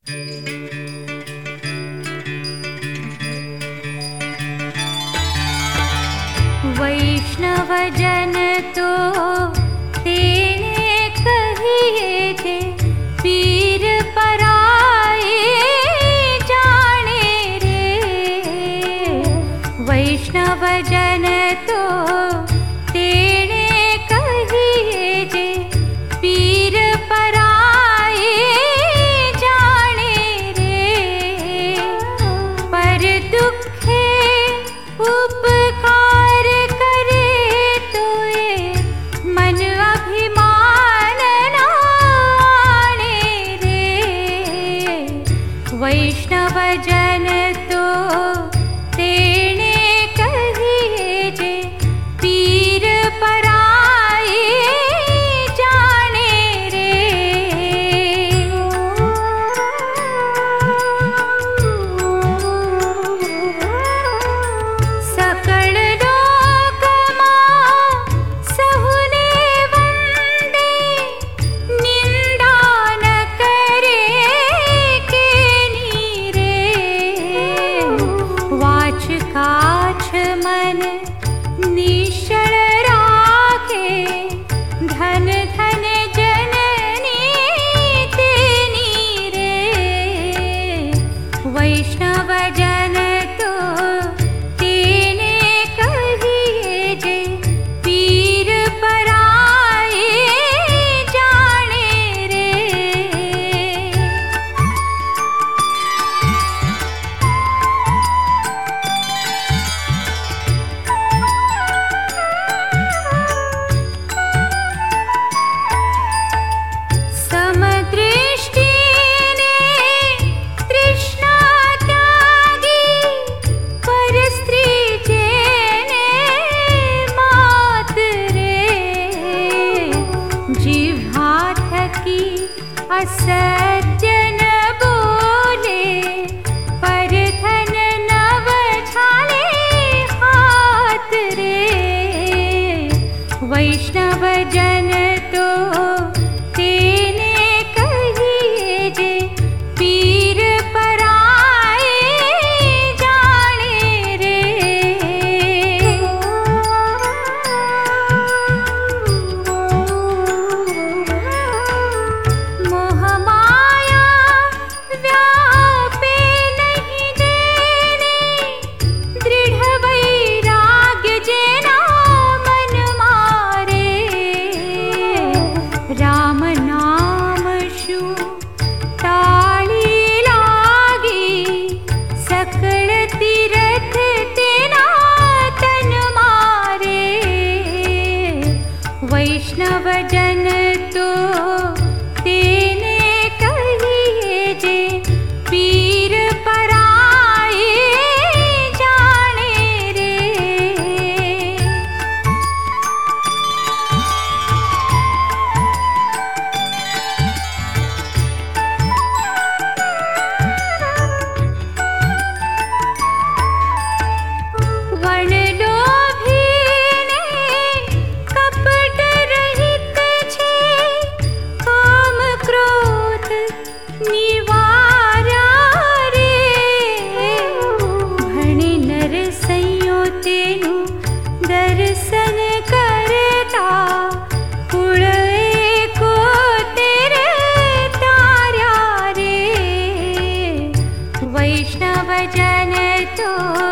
वैष्णव जन तो तेने कहिए थे, पीर पराए जाने रे। वैष्णव जन तो तेने कहिए थे, पीर पराए जाने रे। पर दुखे उपकार करे तो ये मन अभिमान ना आने रे। वैष्णव जन तो तेने कहिए जे, पीर पराए जाने रे। सकल लोक मां सहुने वंदे, निंदा न करे केनी रे। वाच काछ मन निश्चल राखे, धन धन जननी तेनी रे। वैष्णव जन तो तेने कहिए जे, पीर पराए जाने रे। समदृष्टि ने तृष्णा त्यागी, पर स्त्री जेने मात रे। जिह्वा थकी असत्य न बोले, पर धन नव छाले हाथ रे। वैष्णव जन तो तेने कहिए जे, पीर पराए जाने रे। मोह माया व्यापे नहीं देने, दृढ़ वैराग्य जेना मन मारे। राम नाम शु ताली लागी, सकल तीरथ तेना तन मारे। वैष्णव जन तो तेने कहिए जे, पीर पराए जाने रे। वण लोभी ने कपट रहित छे, काम क्रोध निवारा रे। भणे नर संयो तेनु दर्शन करता, कुळ एको तेरे तार्या रे। वैष्णव जन तो